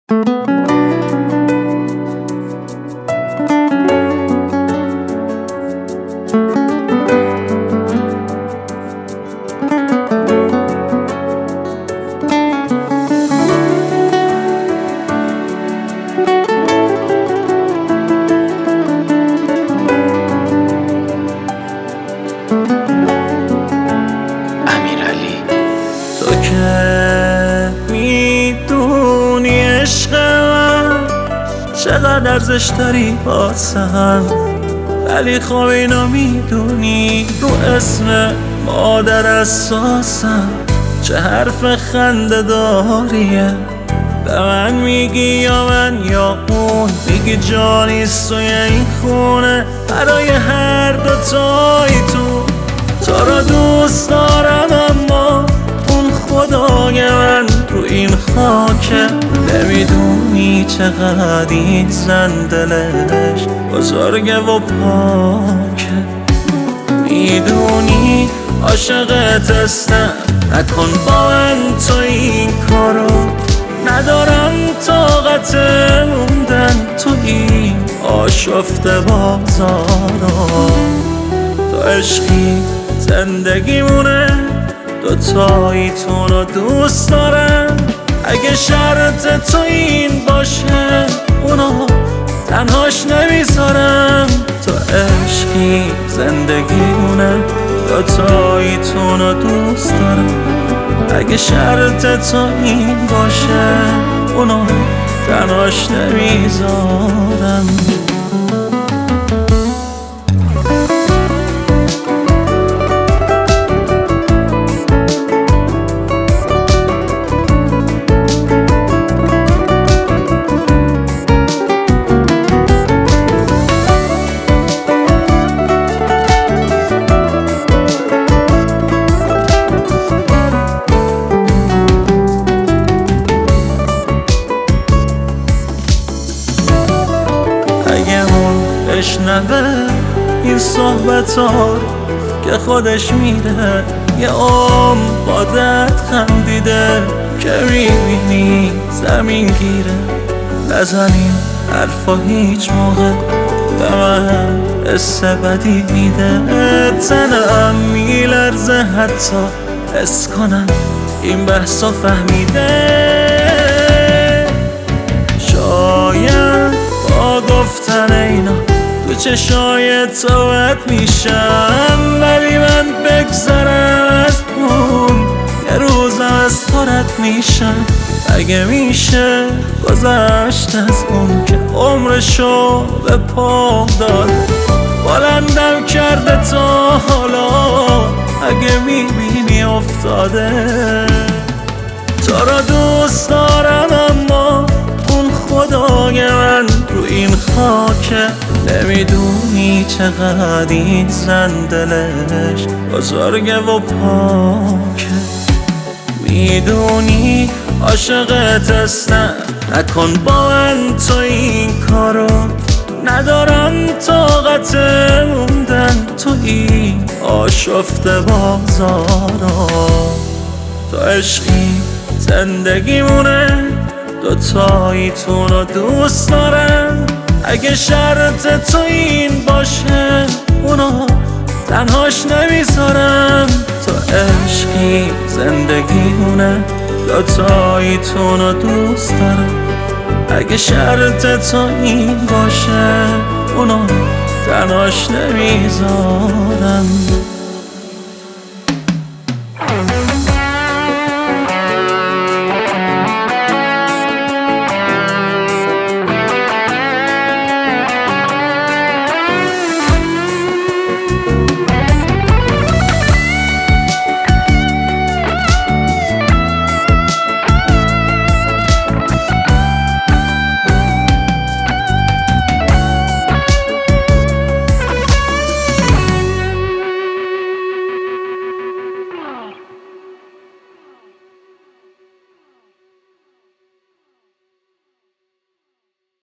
تو که میدونی عشق من چقدر ارزش داری واسم، ولی خب اینو میدونی رو اسم مادر اساسم چه حرف خنده داریه. به من میگی یا من یا اون، میگی جانیست توی این خونه برای هر دوتای تو رو دوست دارم، اما اون خدای من رو این خاکه. نمیدونی چقدر این زن دلش بزرگه و پاکه، میدونی عاشقت هستم، نکن با من تو این کارو. ندارم طاقت موندن تو این آشفته بازارو. تو عشقی زندگیمونه، دوتاییتون رو دوست دارم. اگه شرط تو این باشه اونو تنهاش نمیذارم. تو عشقی زندگیمونه، دوتاییتون رو دوست دارم. اگه شرط تو این باشه اونو تنهاش نمیذارم. اگه اون بشنوه این صحبت ها که خودش میره، یه با درد خندیده که میبینی زمین گیره. نزنیم حرفا هیچ موقع به من حس بدی میده. تنم میلرزه حتی حس کنم این بحثا فهمیده. شاید با گفتن اینا تو چشای توت میشم، ولی من بگذرم از اون یه روزم از تو رد میشم. اگه میشه گذشت از اون که عمرشو به پام داد، بلندم کرده تا حالا. اگه میبینی افتاده تو رو دوست دارم، اما اون خدای من رو این خاکه. نمیدونی چقدر این زن دلش بزرگه و پاکه، میدونی عاشقت هستم، نکن با من تو این کارو. ندارم طاقت موندن تو این آشفته بازارو. تو عشقی زندگیمونه، دوتاییتون رو دوست دارم. اگه شرط تو این باشه اونو تنهاش نمیذارم. تو عشقی زندگیمونه، دوتاییتون رو دوست دارم. اگه شرط تو این باشه اونو تنهاش نمیذارم.